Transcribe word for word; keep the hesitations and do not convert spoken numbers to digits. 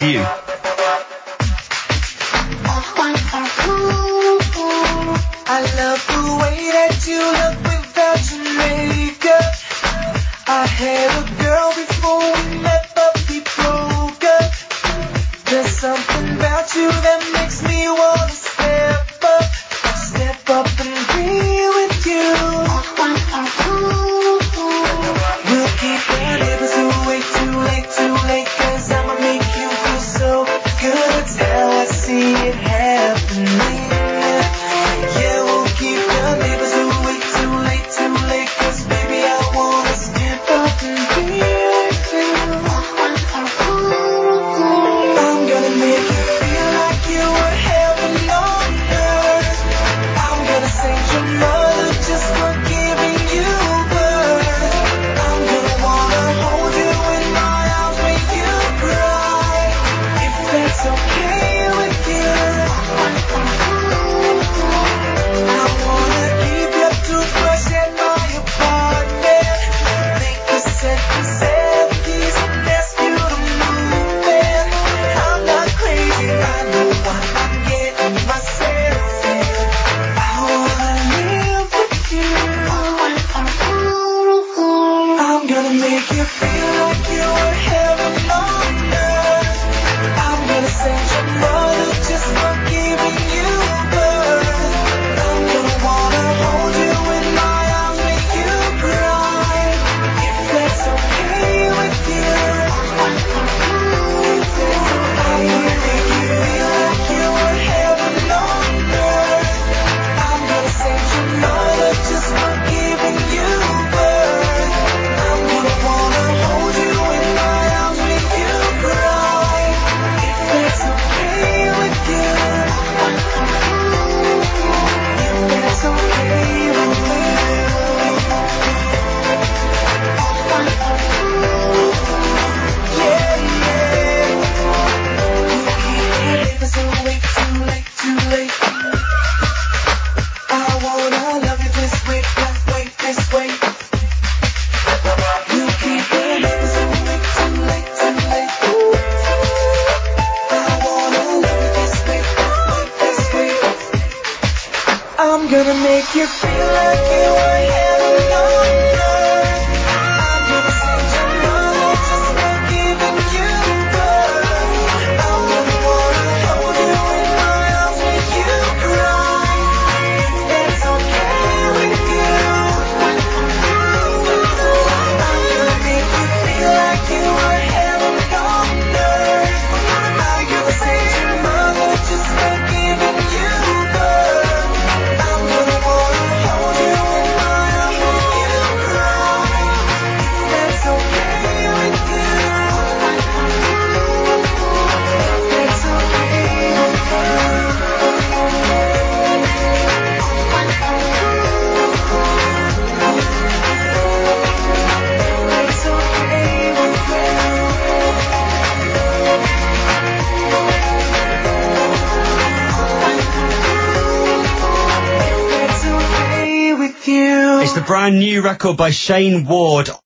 You. I love the way that you look without your makeup. I had a girl before we met, but we broke up. There's something about you that makes me wanna step up, step up and be with you. We'll keep our neighbors away too late, too late, 'cause I'ma make you feel so good. That's how I see it happening. Yeah, we'll keep our neighbors away too late, too late, 'cause baby I wanna step up and be with you. I'm gonna make you feel like you were heaven on earth. I'm gonna thank your mother just for giving you birth. I'm gonna wanna hold you in my arms, make you cry, if that's okay with you. I wanna keep your toothbrush and my apartment, make a set for seventies and ask you to move in. I'm not crazy, I know what I'm getting myself in. I wanna live with you. I'm gonna make you feel like you were heaven on earth. I'm gonna thank your mother just for giving you birth. I'm gonna wanna hold you in my arms, make you cry, if that's okay with you. I'm gonna make you feel like you were heaven on earth. I'm gonna thank your mother just for giving you birth. I'm gonna wanna hold you in my arms, make you cry, if that's okay with you. If that's okay with you. Yeah, yeah. Neighbors away too late, too late. I wanna love you this way, that way, this way. You keep the neighbors away too late, too late. I wanna love you this way, that way, this way. I'm gonna make you feel like you were heaven on earth. I'm gonna thank your mother just for giving you birth. I'm gonna wanna hold you in my arms, make you cry, if that's okay with you. I'm gonna make you feel like you were heaven on earth. I'm gonna thank your mother just for giving you birth. I'm gonna wanna hold you in my arms, make you cry, if that's okay with you. If that's okay with you. It's okay with you. It's okay with you. It's the brand new record by Shane Ward.